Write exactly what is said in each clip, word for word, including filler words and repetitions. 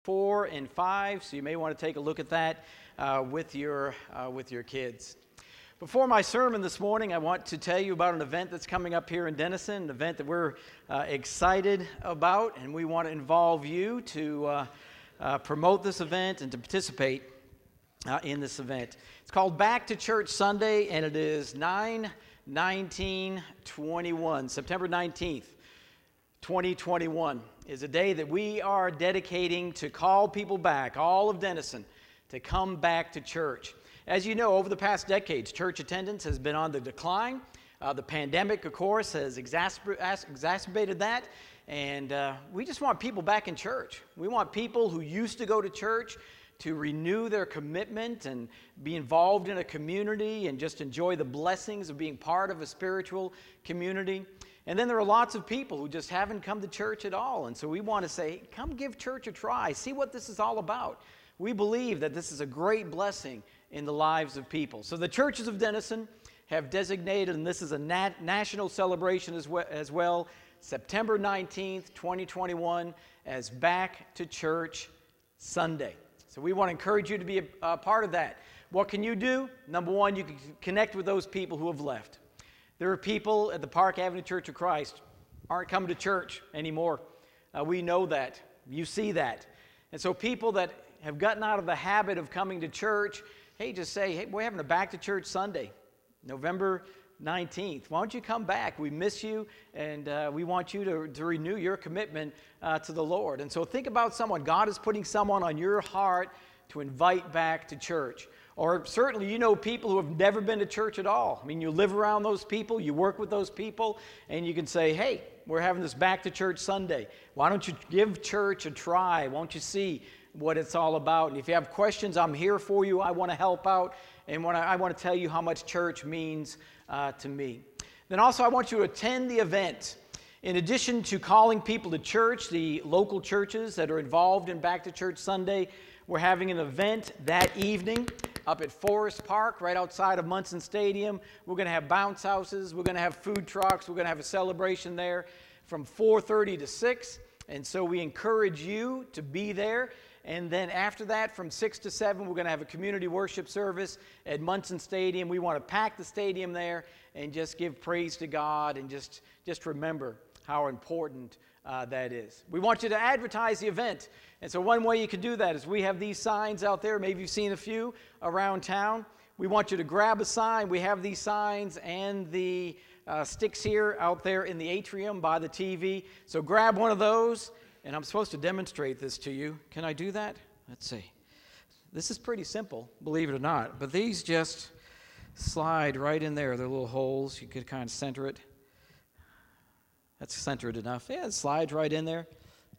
four and five, so you may want to take a look at that uh, with your uh, with your kids. Before my sermon this morning, I want to tell you about an event that's coming up here in Denison, an event that we're uh, excited about, and we want to involve you to uh, uh, promote this event and to participate uh, in this event. It's called Back to Church Sunday, and it is nine nineteen twenty-one, September nineteenth. twenty twenty-one is a day that we are dedicating to call people back, all of Denison, to come back to church. As you know, over the past decades, church attendance has been on the decline. Uh, the pandemic, of course, has exacerb- exacerbated that, and uh, we just want people back in church. We want people who used to go to church to renew their commitment and be involved in a community and just enjoy the blessings of being part of a spiritual community. And then there are lots of people who just haven't come to church at all. And so we want to say, come give church a try. See what this is all about. We believe that this is a great blessing in the lives of people. So the churches of Denison have designated, and this is a nat- national celebration as well, as well, September nineteenth, twenty twenty-one, as Back to Church Sunday. So we want to encourage you to be a, a part of that. What can you do? Number one, you can connect with those people who have left. There are people at the Park Avenue Church of Christ aren't coming to church anymore. Uh, we know that. You see that. And so people that have gotten out of the habit of coming to church, hey, just say, hey, we're having a Back to Church Sunday, November nineteenth. Why don't you come back? We miss you, and uh, we want you to, to renew your commitment uh, to the Lord. And so think about someone. God is putting someone on your heart to invite back to church. Or certainly you know people who have never been to church at all. I mean, you live around those people, you work with those people, and you can say, hey, we're having this Back to Church Sunday. Why don't you give church a try? Won't you see what it's all about? And if you have questions, I'm here for you. I want to help out, and when I, I want to tell you how much church means uh, to me. Then also I want you to attend the event. In addition to calling people to church, the local churches that are involved in Back to Church Sunday, we're having an event that evening up at Forest Park, right outside of Munson Stadium. We're going to have bounce houses. We're going to have food trucks. We're going to have a celebration there from four thirty to six. And so we encourage you to be there. And then after that, from six to seven, we're going to have a community worship service at Munson Stadium. We want to pack the stadium there and just give praise to God and just, just remember how important uh, that is. We want you to advertise the event. And so one way you can do that is we have these signs out there. Maybe you've seen a few around town. We want you to grab a sign. We have these signs and the uh, sticks here out there in the atrium by the T V. So grab one of those, and I'm supposed to demonstrate this to you. Can I do that? Let's see. This is pretty simple, believe it or not, but these just slide right in there. They're little holes. You could kind of center it. That's centered enough. Yeah, it slides right in there.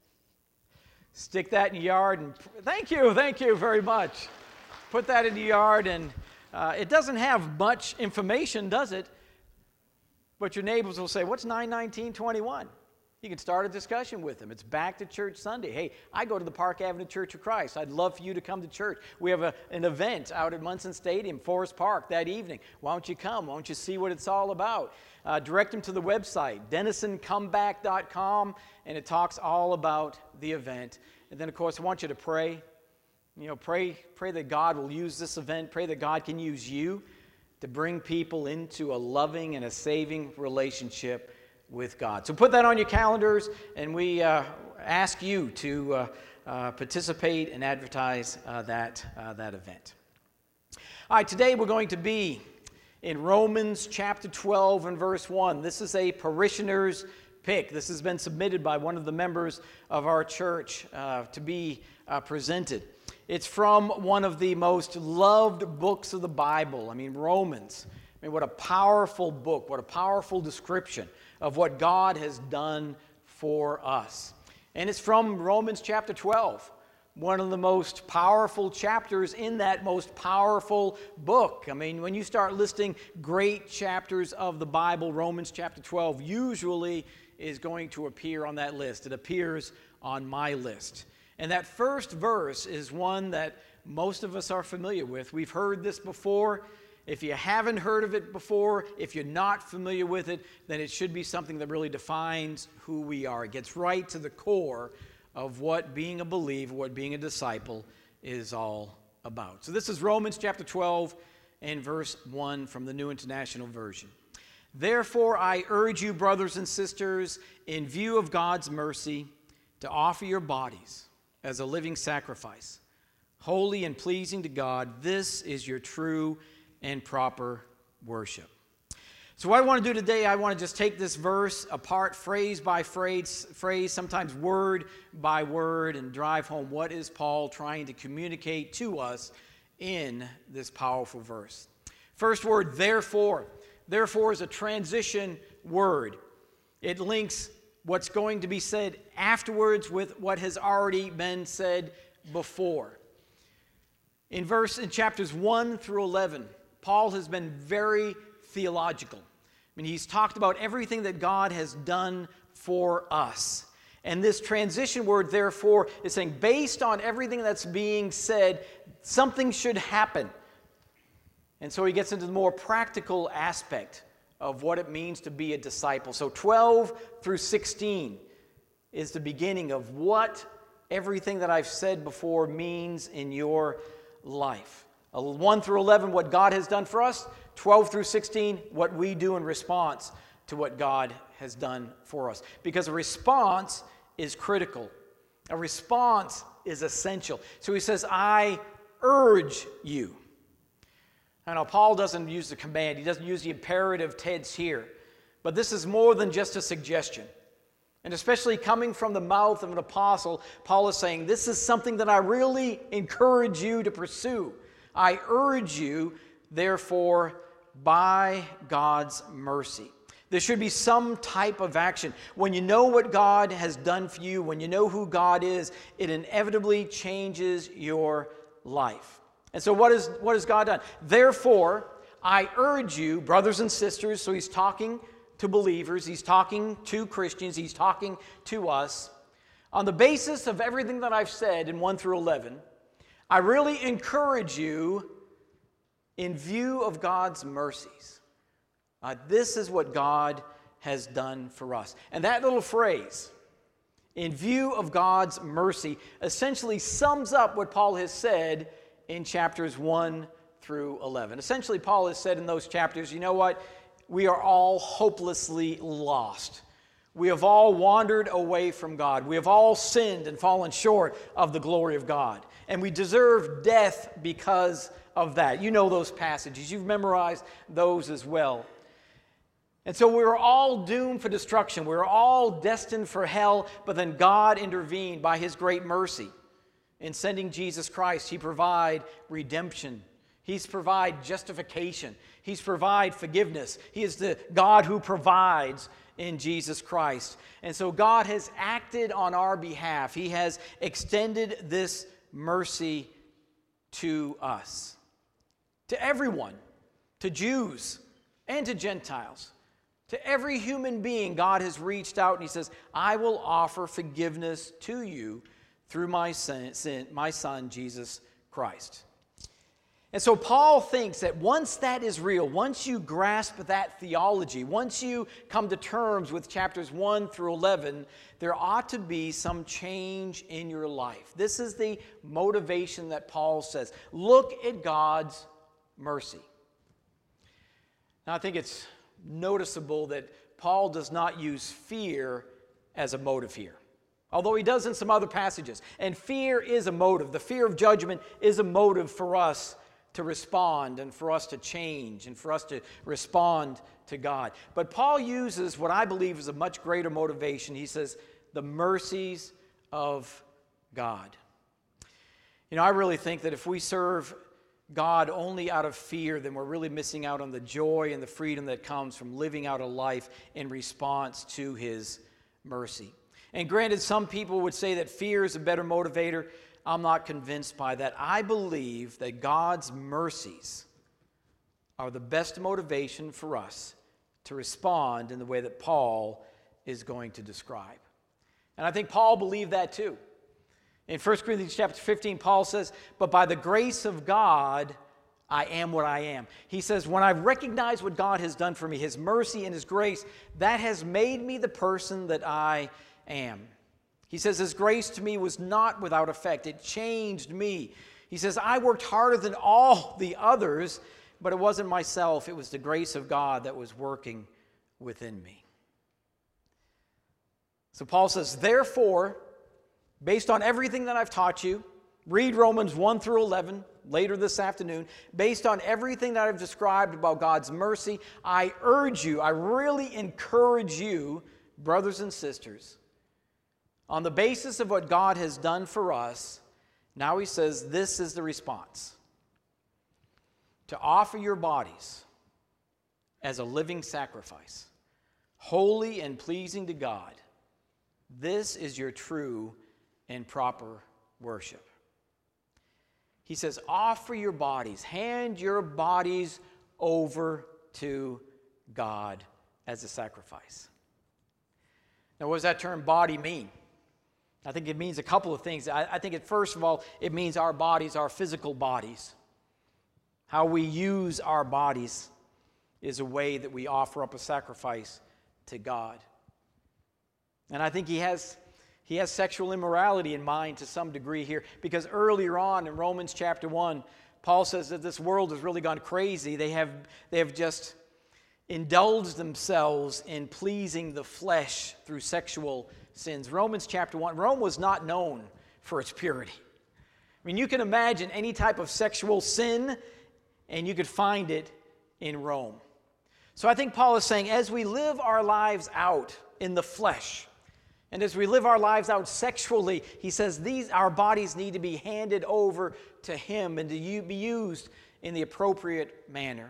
Stick that in your yard, and thank you, thank you very much. Put that in the yard, and uh, it doesn't have much information, does it? But your neighbors will say, what's nine nineteen twenty-one? You can start a discussion with them. It's Back to Church Sunday. Hey, I go to the Park Avenue Church of Christ. I'd love for you to come to church. We have a, an event out at Munson Stadium, Forest Park, that evening. Why don't you come? Why don't you see what it's all about? Uh, direct them to the website, denison comeback dot com, and it talks all about the event. And then, of course, I want you to pray. You know, pray, pray that God will use this event. Pray that God can use you to bring people into a loving and a saving relationship with God. So put that on your calendars, and we uh, ask you to uh, uh, participate and advertise uh, that, uh, that event. All right, today we're going to be in Romans chapter twelve and verse one. This is a parishioner's pick. This has been submitted by one of the members of our church uh, to be uh, presented. It's from one of the most loved books of the Bible. I mean, Romans. I mean, what a powerful book, what a powerful description of what God has done for us. And it's from Romans chapter twelve, one of the most powerful chapters in that most powerful book. I mean, when you start listing great chapters of the Bible, Romans chapter twelve usually is going to appear on that list. It appears on my list. And that first verse is one that most of us are familiar with. We've heard this before. If you haven't heard of it before, if you're not familiar with it, then it should be something that really defines who we are. It gets right to the core of what being a believer, what being a disciple is all about. So this is Romans chapter twelve and verse one from the New International Version. Therefore, I urge you, brothers and sisters, in view of God's mercy, to offer your bodies as a living sacrifice, holy and pleasing to God. This is your true and proper worship. So what I want to do today, I want to just take this verse apart, phrase by phrase, phrase, sometimes word by word, and drive home what is Paul trying to communicate to us in this powerful verse. First word, therefore. Therefore is a transition word. It links what's going to be said afterwards with what has already been said before. In verse in chapters one through eleven, Paul has been very theological. I mean, he's talked about everything that God has done for us. And this transition word, therefore, is saying based on everything that's being said, something should happen. And so he gets into the more practical aspect of what it means to be a disciple. So twelve through sixteen is the beginning of what everything that I've said before means in your life. one through eleven, what God has done for us. twelve through sixteen, what we do in response to what God has done for us. Because a response is critical. A response is essential. So he says, I urge you. I know Paul doesn't use the command. He doesn't use the imperative tense here. But this is more than just a suggestion. And especially coming from the mouth of an apostle, Paul is saying, this is something that I really encourage you to pursue. I urge you, therefore, by God's mercy. There should be some type of action. When you know what God has done for you, when you know who God is, it inevitably changes your life. And so what, is, what has God done? Therefore, I urge you, brothers and sisters, so he's talking to believers, he's talking to Christians, he's talking to us. On the basis of everything that I've said in one through eleven, I really encourage you, in view of God's mercies, uh, this is what God has done for us. And that little phrase, in view of God's mercy, essentially sums up what Paul has said in chapters one through eleven. Essentially, Paul has said in those chapters, you know what? We are all hopelessly lost. We have all wandered away from God. We have all sinned and fallen short of the glory of God. And we deserve death because of that. You know those passages. You've memorized those as well. And so we were all doomed for destruction. We were all destined for hell, but then God intervened by his great mercy. In sending Jesus Christ, he provided redemption. He's provide justification. He's provide forgiveness. He is the God who provides in Jesus Christ. And so God has acted on our behalf. He has extended this mercy to us, to everyone, to Jews and to Gentiles. To every human being, God has reached out and he says, I will offer forgiveness to you through my son, my son, Jesus Christ. And so Paul thinks that once that is real, once you grasp that theology, once you come to terms with chapters one through eleven, there ought to be some change in your life. This is the motivation that Paul says. Look at God's mercy. Now, I think it's noticeable that Paul does not use fear as a motive here, although he does in some other passages. And fear is a motive. The fear of judgment is a motive for us to respond and for us to change and for us to respond to God. But Paul uses what I believe is a much greater motivation. He says, the mercies of God. You know, I really think that if we serve God only out of fear, then we're really missing out on the joy and the freedom that comes from living out a life in response to his mercy. And granted, some people would say that fear is a better motivator. I'm not convinced by that. I believe that God's mercies are the best motivation for us to respond in the way that Paul is going to describe. And I think Paul believed that too. In First Corinthians chapter fifteen, Paul says, but by the grace of God, I am what I am. He says, when I recognize what God has done for me, his mercy and his grace, that has made me the person that I am. He says, his grace to me was not without effect. It changed me. He says, I worked harder than all the others, but it wasn't myself. It was the grace of God that was working within me. So Paul says, therefore, based on everything that I've taught you, read Romans one through eleven later this afternoon. Based on everything that I've described about God's mercy, I urge you, I really encourage you, brothers and sisters, on the basis of what God has done for us, now he says this is the response: to offer your bodies as a living sacrifice, holy and pleasing to God. This is your true and proper worship. He says, offer your bodies, hand your bodies over to God as a sacrifice. Now, what does that term body mean? I think it means a couple of things. I, I think, it, first of all, it means our bodies, our physical bodies. How we use our bodies is a way that we offer up a sacrifice to God. And I think he has, he has sexual immorality in mind to some degree here, because earlier on in Romans chapter one, Paul says that this world has really gone crazy. They have, they have just indulged themselves in pleasing the flesh through sexual sins. Romans chapter one, Rome was not known for its purity. I mean, you can imagine any type of sexual sin, and you could find it in Rome. So I think Paul is saying, as we live our lives out in the flesh, and as we live our lives out sexually, he says these our bodies need to be handed over to him and to be used in the appropriate manner.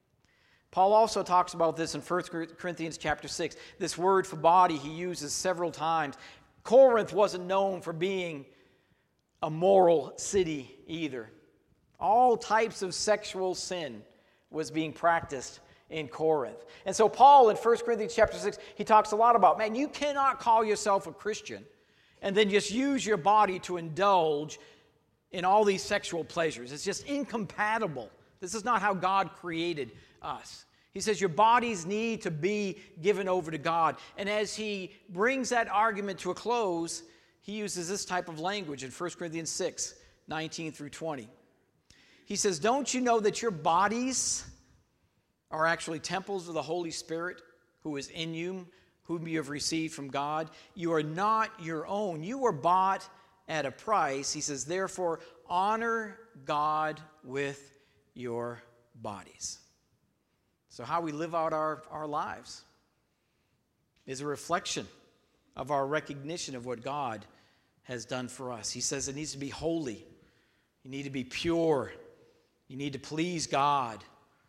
Paul also talks about this in First Corinthians chapter six. This word for body he uses several times. Corinth wasn't known for being a moral city either. All types of sexual sin was being practiced in Corinth. And so Paul in First Corinthians chapter six, he talks a lot about, man, you cannot call yourself a Christian and then just use your body to indulge in all these sexual pleasures. It's just incompatible. This is not how God created us. He says your bodies need to be given over to God. And as he brings that argument to a close, he uses this type of language in First Corinthians six, nineteen through twenty. He says, don't you know that your bodies are actually temples of the Holy Spirit who is in you, whom you have received from God? You are not your own. You were bought at a price. He says, therefore, honor God with your bodies. So how we live out our, our lives is a reflection of our recognition of what God has done for us. He says it needs to be holy. You need to be pure. You need to please God.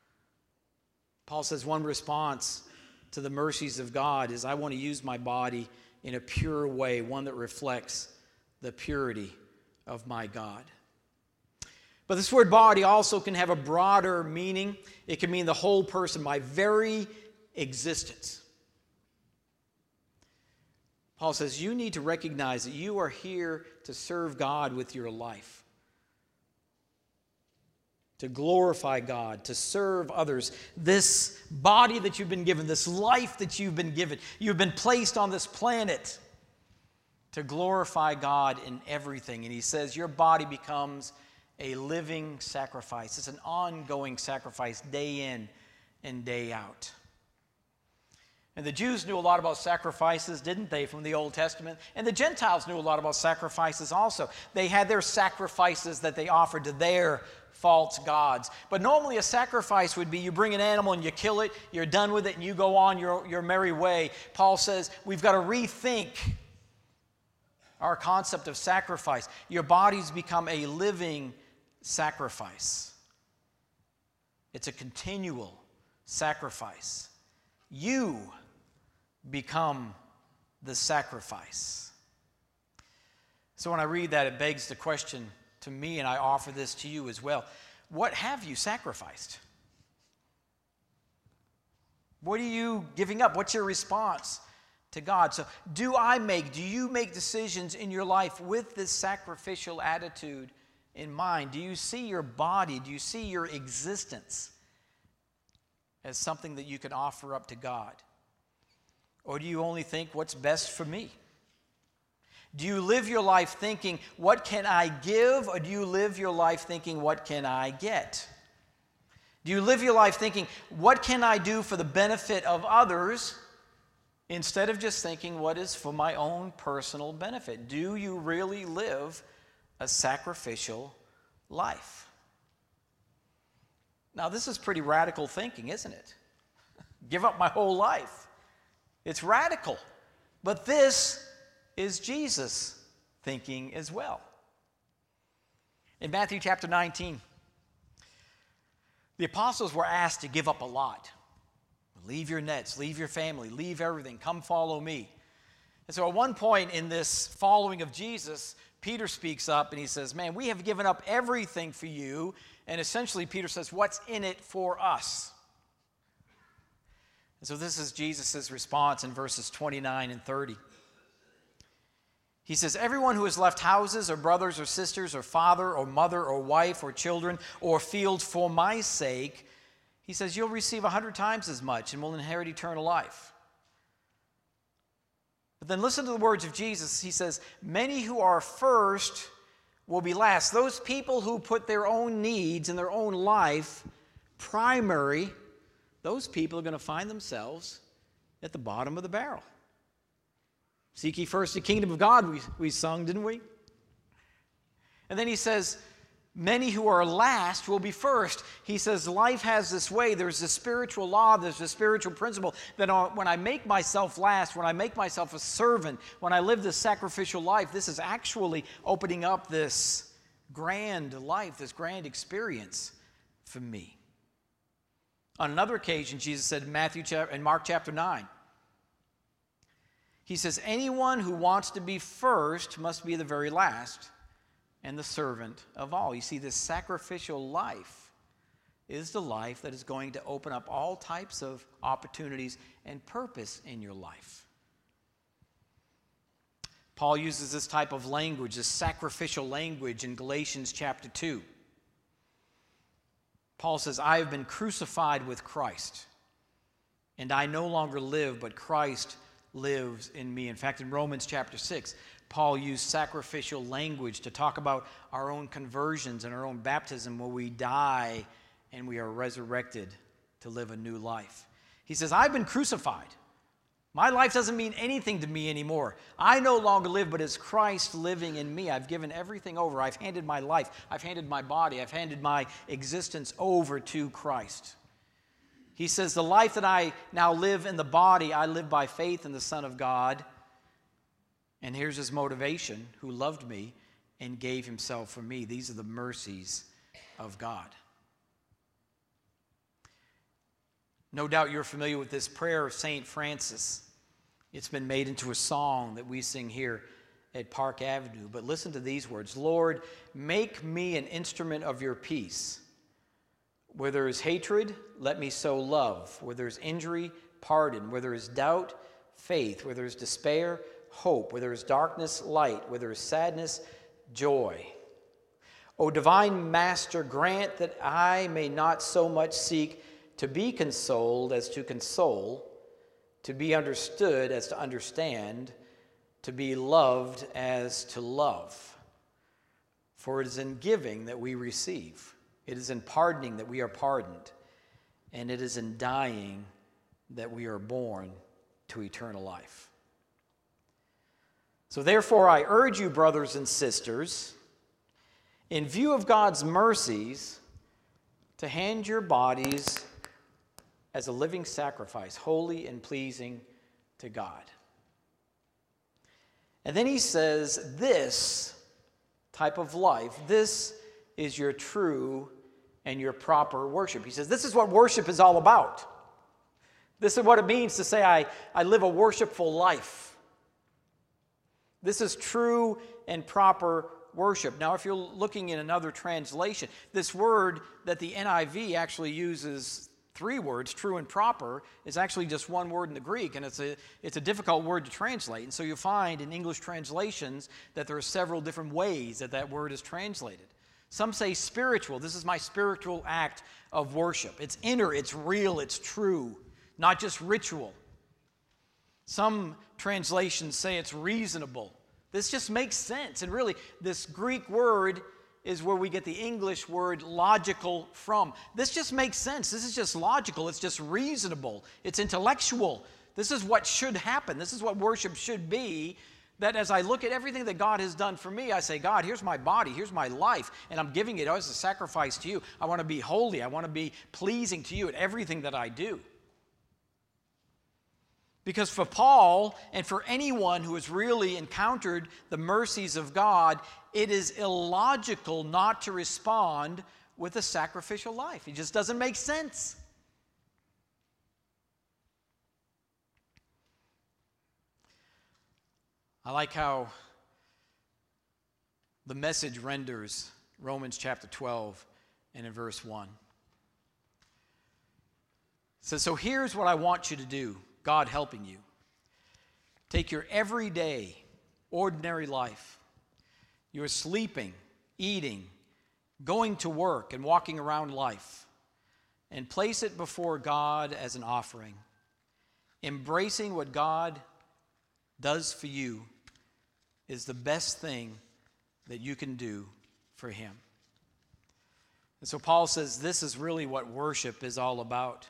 Paul says one response to the mercies of God is, I want to use my body in a pure way, one that reflects the purity of my God. But this word body also can have a broader meaning. It can mean the whole person, my very existence. Paul says you need to recognize that you are here to serve God with your life, to glorify God, to serve others. This body that you've been given, this life that you've been given, you've been placed on this planet to glorify God in everything. And he says your body becomes a living sacrifice. It's an ongoing sacrifice day in and day out. And the Jews knew a lot about sacrifices, didn't they, from the Old Testament? And the Gentiles knew a lot about sacrifices also. They had their sacrifices that they offered to their false gods. But normally a sacrifice would be you bring an animal and you kill it, you're done with it, and you go on your, your merry way. Paul says we've got to rethink our concept of sacrifice. Your bodies become a living sacrifice. It's a continual sacrifice. You become the sacrifice. So when I read that, it begs the question to me, and I offer this to you as well. What have you sacrificed? What are you giving up? What's your response to God? So do I make, do you make decisions in your life with this sacrificial attitude in mind? Do you see your body, do you see your existence as something that you can offer up to God? Or do you only think what's best for me? Do you live your life thinking, what can I give? Or do you live your life thinking, what can I get? Do you live your life thinking, what can I do for the benefit of others? Instead of just thinking, what is for my own personal benefit? Do you really live a sacrificial life? Now, this is pretty radical thinking, isn't it? Give up my whole life. It's radical. But this is Jesus thinking as well. In Matthew chapter nineteen, the apostles were asked to give up a lot. Leave your nets, leave your family, leave everything, come follow me. And so at one point in this following of Jesus, Peter speaks up and he says, man, we have given up everything for you. And essentially Peter says, what's in it for us? And so this is Jesus' response in verses twenty-nine and thirty. He says, everyone who has left houses or brothers or sisters or father or mother or wife or children or fields for my sake, he says, you'll receive a hundred times as much and will inherit eternal life. But then listen to the words of Jesus. He says, many who are first will be last. Those people who put their own needs and their own life primary, those people are going to find themselves at the bottom of the barrel. Seek ye first the kingdom of God, we, we sung, didn't we? And then he says, many who are last will be first. He says, life has this way. There's a spiritual law, there's a spiritual principle that when I make myself last, when I make myself a servant, when I live this sacrificial life, this is actually opening up this grand life, this grand experience for me. On another occasion, Jesus said in Matthew in Mark chapter nine, he says, anyone who wants to be first must be the very last and the servant of all. You see, this sacrificial life is the life that is going to open up all types of opportunities and purpose in your life. Paul uses this type of language, this sacrificial language in Galatians chapter two. Paul says, I have been crucified with Christ, and I no longer live, but Christ lives in me. In fact, in Romans chapter six, Paul used sacrificial language to talk about our own conversions and our own baptism, where we die and we are resurrected to live a new life. He says, I've been crucified. My life doesn't mean anything to me anymore. I no longer live, but it's Christ living in me. I've given everything over. I've handed my life. I've handed my body. I've handed my existence over to Christ. He says, the life that I now live in the body, I live by faith in the Son of God. And here's his motivation, who loved me and gave himself for me. These are the mercies of God. No doubt you're familiar with this prayer of Saint Francis. It's been made into a song that we sing here at Park Avenue. But listen to these words. Lord, make me an instrument of your peace. Where there is hatred, let me sow love. Where there is injury, pardon. Where there is doubt, faith. Where there is despair, hope. Where there is darkness, light. Where there is sadness, joy. O divine Master, grant that I may not so much seek to be consoled as to console, to be understood as to understand, to be loved as to love. For it is in giving that we receive. It is in pardoning that we are pardoned, and it is in dying that we are born to eternal life. So therefore, I urge you, brothers and sisters, in view of God's mercies, to hand your bodies as a living sacrifice, holy and pleasing to God. And then he says, this type of life, this is your true and your proper worship. He says, this is what worship is all about. This is what it means to say, I, I live a worshipful life. This is true and proper worship. Now, if you're looking in another translation, this word that the N I V actually uses, three words, true and proper, is actually just one word in the Greek, and it's a, it's a difficult word to translate. And so you find in English translations that there are several different ways that that word is translated. Some say spiritual. This is my spiritual act of worship. It's inner, it's real, it's true, not just ritual. Some translations say it's reasonable. This just makes sense. And really, this Greek word is where we get the English word logical from. This just makes sense. This is just logical. It's just reasonable. It's intellectual. This is what should happen. This is what worship should be. That as I look at everything that God has done for me, I say, God, here's my body, here's my life, and I'm giving it as a sacrifice to you. I want to be holy. I want to be pleasing to you in everything that I do. Because for Paul and for anyone who has really encountered the mercies of God, it is illogical not to respond with a sacrificial life. It just doesn't make sense. I like how the Message renders Romans chapter twelve and in verse one. It says, so here's what I want you to do, God helping you. Take your everyday, ordinary life. You're sleeping, eating, going to work, and walking around life, and place it before God as an offering, embracing what God does for you is the best thing that you can do for him. And so Paul says this is really what worship is all about.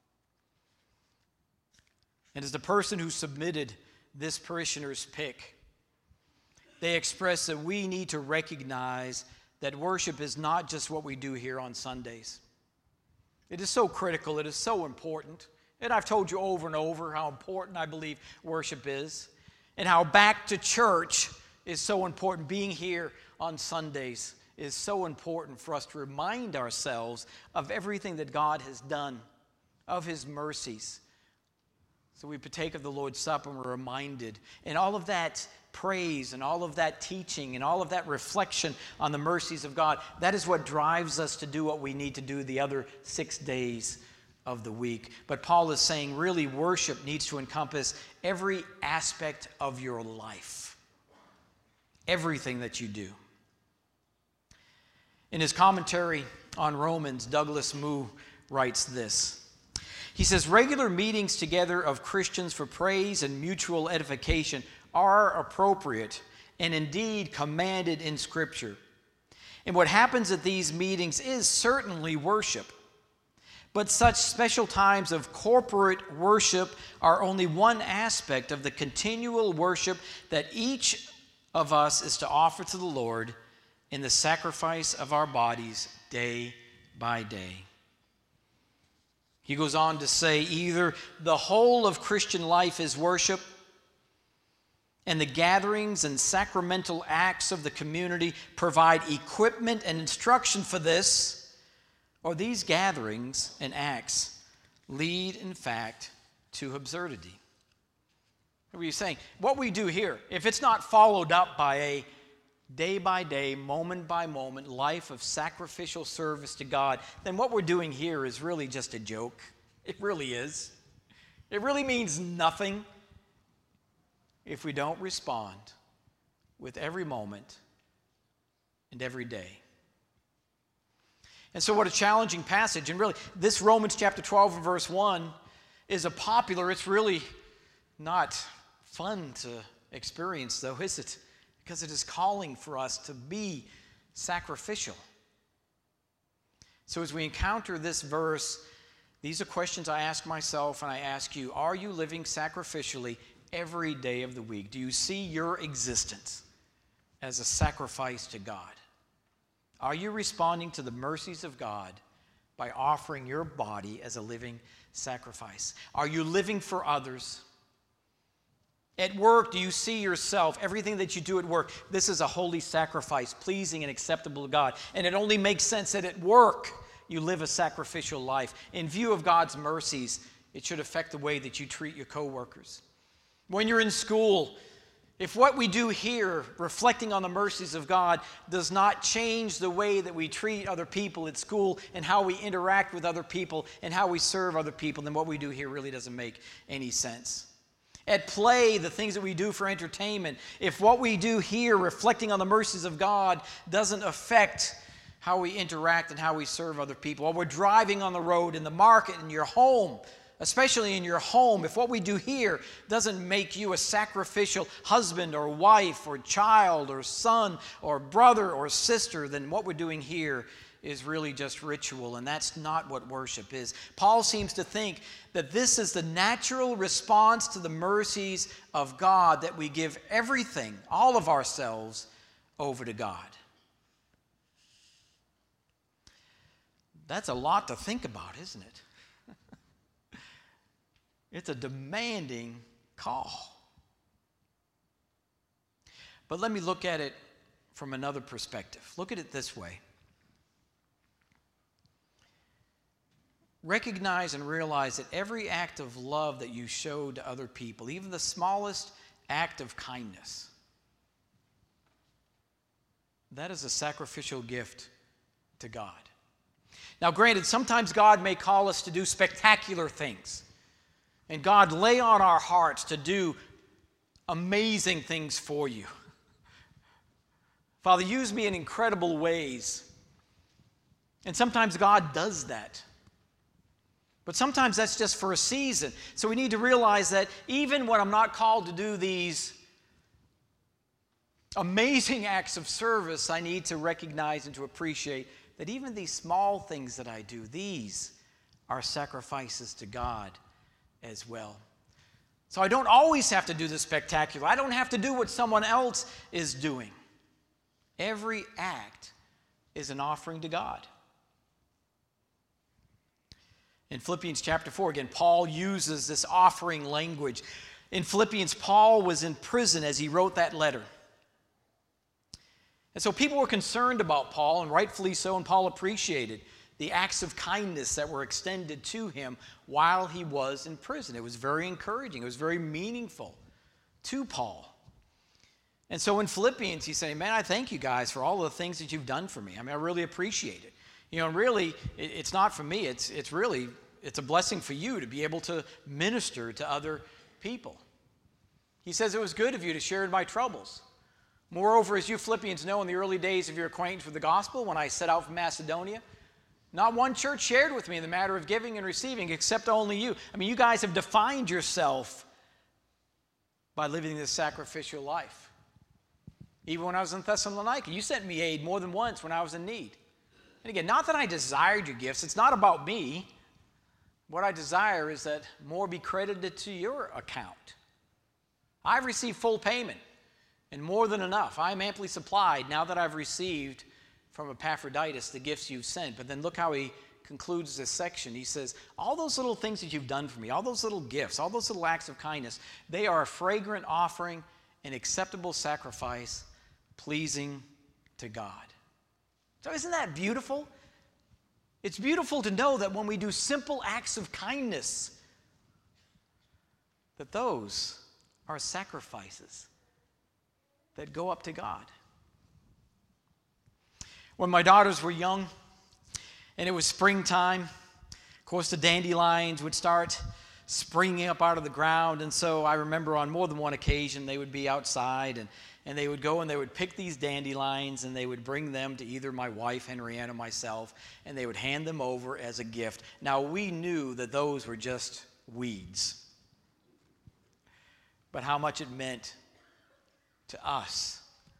And as the person who submitted this parishioner's pick, they express that we need to recognize that worship is not just what we do here on Sundays. It is so critical. It is so important. And I've told you over and over how important I believe worship is, and how back to church is so important. Being here on Sundays is so important for us to remind ourselves of everything that God has done, of his mercies. So we partake of the Lord's Supper and we're reminded. And all of that praise and all of that teaching and all of that reflection on the mercies of God, that is what drives us to do what we need to do the other six days of the week. But Paul is saying really worship needs to encompass every aspect of your life. Everything that you do. In his commentary on Romans, Douglas Moo writes this. He says, regular meetings together of Christians for praise and mutual edification are appropriate and indeed commanded in Scripture. And what happens at these meetings is certainly worship. But such special times of corporate worship are only one aspect of the continual worship that each of us is to offer to the Lord in the sacrifice of our bodies day by day. He goes on to say either the whole of Christian life is worship, and the gatherings and sacramental acts of the community provide equipment and instruction for this, or these gatherings and acts lead, in fact, to absurdity. What are you saying? What we do here, if it's not followed up by a day-by-day, moment-by-moment life of sacrificial service to God, then what we're doing here is really just a joke. It really is. It really means nothing if we don't respond with every moment and every day. And so what a challenging passage. And really, this Romans chapter twelve and verse one is a popular, it's really not fun to experience though, is it? Because it is calling for us to be sacrificial. So as we encounter this verse, these are questions I ask myself and I ask you. Are you living sacrificially every day of the week? Do you see your existence as a sacrifice to God? Are you responding to the mercies of God by offering your body as a living sacrifice? Are you living for others? At work, do you see yourself, everything that you do at work, this is a holy sacrifice, pleasing and acceptable to God. And it only makes sense that at work you live a sacrificial life. In view of God's mercies, it should affect the way that you treat your coworkers. When you're in school, if what we do here, reflecting on the mercies of God, does not change the way that we treat other people at school and how we interact with other people and how we serve other people, then what we do here really doesn't make any sense. At play, the things that we do for entertainment, if what we do here, reflecting on the mercies of God, doesn't affect how we interact and how we serve other people, while we're driving on the road, in the market, in your home, especially in your home, if what we do here doesn't make you a sacrificial husband or wife or child or son or brother or sister, then what we're doing here is really just ritual, and that's not what worship is. Paul seems to think that this is the natural response to the mercies of God, that we give everything, all of ourselves, over to God. That's a lot to think about, isn't it? It's a demanding call. But let me look at it from another perspective. Look at it this way. Recognize and realize that every act of love that you show to other people, even the smallest act of kindness, that is a sacrificial gift to God. Now, granted, sometimes God may call us to do spectacular things, and God lay on our hearts to do amazing things for you. Father, use me in incredible ways. And sometimes God does that. But sometimes that's just for a season. So we need to realize that even when I'm not called to do these amazing acts of service, I need to recognize and to appreciate that even these small things that I do, these are sacrifices to God as well. So I don't always have to do the spectacular. I don't have to do what someone else is doing. Every act is an offering to God. In Philippians chapter four, again, Paul uses this offering language. In Philippians, Paul was in prison as he wrote that letter. And so people were concerned about Paul, and rightfully so, and Paul appreciated the acts of kindness that were extended to him while he was in prison. It was very encouraging. It was very meaningful to Paul. And so in Philippians, he's saying, man, I thank you guys for all the things that you've done for me. I mean, I really appreciate it. You know, really, it's not for me. It's, it's really, it's a blessing for you to be able to minister to other people. He says, it was good of you to share in my troubles. Moreover, as you Philippians know, in the early days of your acquaintance with the gospel, when I set out from Macedonia, not one church shared with me in the matter of giving and receiving, except only you. I mean, you guys have defined yourself by living this sacrificial life. Even when I was in Thessalonica, you sent me aid more than once when I was in need. And again, not that I desired your gifts. It's not about me. What I desire is that more be credited to your account. I've received full payment and more than enough. I am amply supplied now that I've received from Epaphroditus the gifts you've sent. But then look how he concludes this section. He says, all those little things that you've done for me, all those little gifts, all those little acts of kindness, they are a fragrant offering, an acceptable sacrifice, pleasing to God. So isn't that beautiful? It's beautiful to know that when we do simple acts of kindness, that those are sacrifices that go up to God. When my daughters were young and it was springtime, of course the dandelions would start springing up out of the ground, and so I remember on more than one occasion they would be outside and And they would go and they would pick these dandelions and they would bring them to either my wife, Henrietta, or myself, and they would hand them over as a gift. Now, we knew that those were just weeds, but how much it meant to us,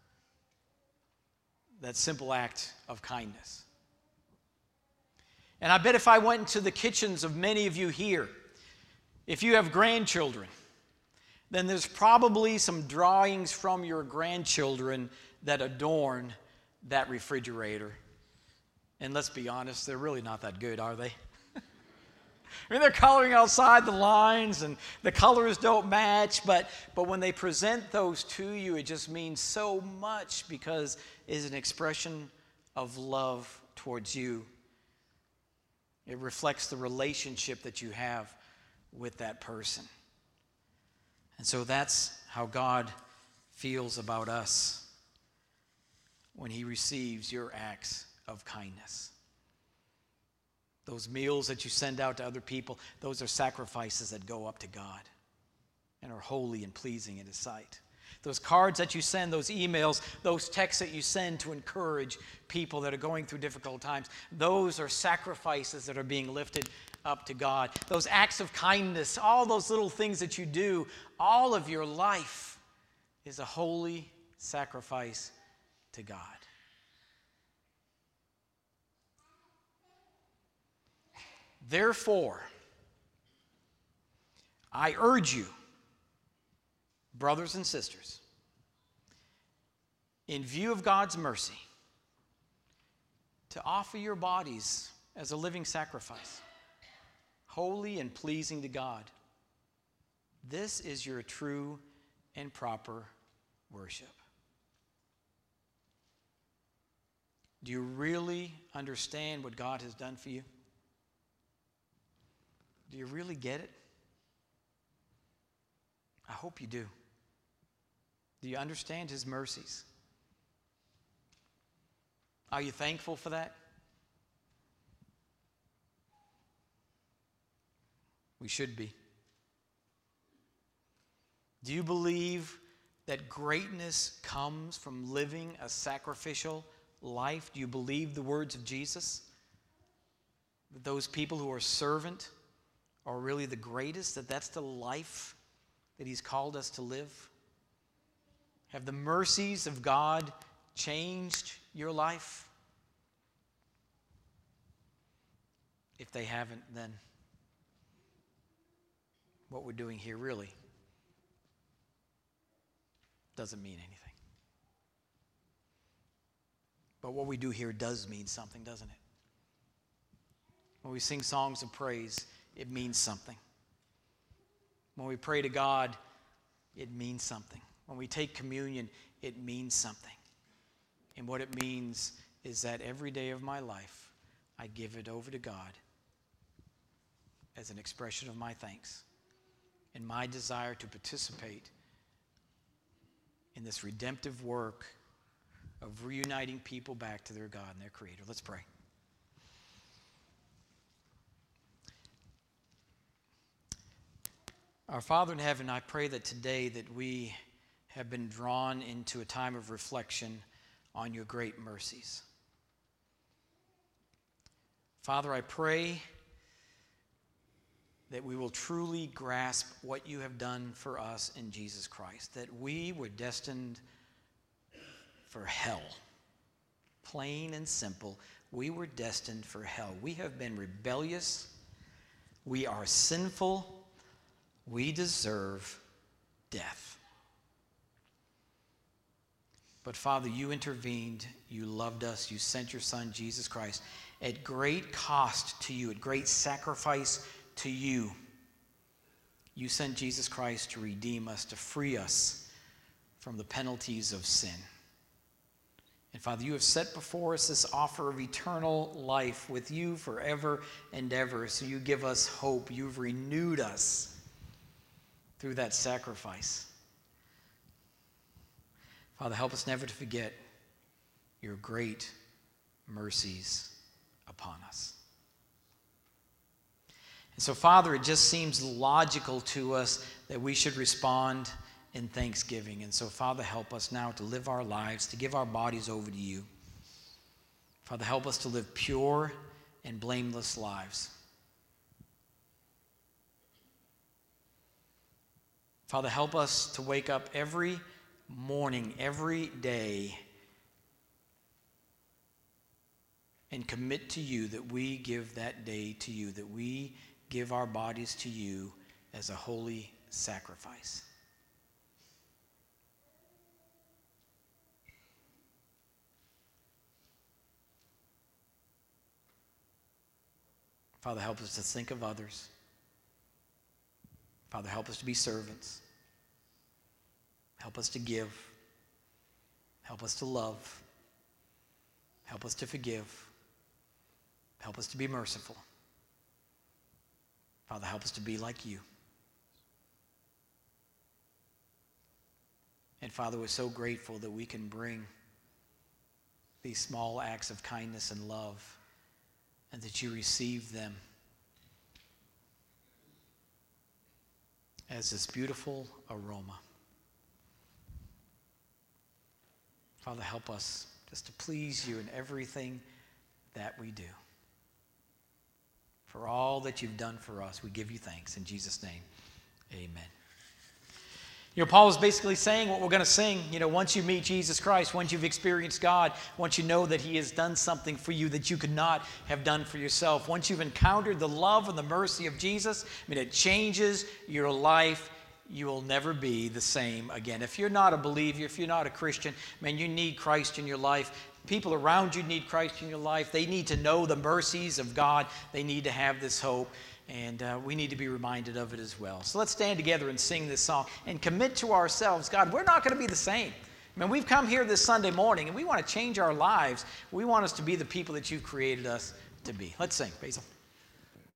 that simple act of kindness. And I bet if I went into the kitchens of many of you here, if you have grandchildren, then there's probably some drawings from your grandchildren that adorn that refrigerator. And let's be honest, they're really not that good, are they? I mean, they're coloring outside the lines and the colors don't match, but, but when they present those to you, it just means so much because it's an expression of love towards you. It reflects the relationship that you have with that person. And so that's how God feels about us when he receives your acts of kindness. Those meals that you send out to other people, those are sacrifices that go up to God and are holy and pleasing in his sight. those cards that you send, those emails, those texts that you send to encourage people that are going through difficult times. Those are sacrifices that are being lifted up to God. Those acts of kindness, all those little things that you do, all of your life is a holy sacrifice to God. Therefore, I urge you, brothers and sisters, in view of God's mercy, to offer your bodies as a living sacrifice, holy and pleasing to God. This is your true and proper worship. Do you really understand what God has done for you? Do you really get it? I hope you do. Do you understand His mercies? Are you thankful for that? We should be. Do you believe that greatness comes from living a sacrificial life? Do you believe the words of Jesus? That those people who are servant are really the greatest, that that's the life that He's called us to live? Have the mercies of God changed your life? If they haven't, then what we're doing here really doesn't mean anything. But what we do here does mean something, doesn't it? When we sing songs of praise, it means something. When we pray to God, it means something. When we take communion, it means something. And what it means is that every day of my life, I give it over to God as an expression of my thanks and my desire to participate in this redemptive work of reuniting people back to their God and their Creator. Let's pray. Our Father in heaven, I pray that today that we have been drawn into a time of reflection on your great mercies. Father, I pray that we will truly grasp what you have done for us in Jesus Christ, that we were destined for hell. Plain and simple, we were destined for hell. We have been rebellious. We are sinful. We deserve death. But Father, you intervened, you loved us, you sent your Son, Jesus Christ, at great cost to you, at great sacrifice to you. You sent Jesus Christ to redeem us, to free us from the penalties of sin. And Father, you have set before us this offer of eternal life with you forever and ever. So you give us hope. You've renewed us through that sacrifice. Father, help us never to forget your great mercies upon us. And so, Father, it just seems logical to us that we should respond in thanksgiving. And so, Father, help us now to live our lives, to give our bodies over to you. Father, help us to live pure and blameless lives. Father, help us to wake up every morning, every day, and commit to you that we give that day to you, that we give our bodies to you as a holy sacrifice. Father, help us to think of others. Father, help us to be servants. Help us to give. Help us to love. Help us to forgive. Help us to be merciful. Father, help us to be like you. And Father, we're so grateful that we can bring these small acts of kindness and love, and that you receive them as this beautiful aroma. Father, help us just to please you in everything that we do. For all that you've done for us, we give you thanks. In Jesus' name, amen. You know, Paul is basically saying what we're going to sing. You know, once you meet Jesus Christ, once you've experienced God, once you know that he has done something for you that you could not have done for yourself, once you've encountered the love and the mercy of Jesus, I mean, it changes your life. You will never be the same again. If you're not a believer, if you're not a Christian, man, you need Christ in your life. People around you need Christ in your life. They need to know the mercies of God. They need to have this hope. And uh, we need to be reminded of it as well. So let's stand together and sing this song and commit to ourselves, God, we're not going to be the same. I mean, we've come here this Sunday morning and we want to change our lives. We want us to be the people that you've created us to be. Let's sing, Basil.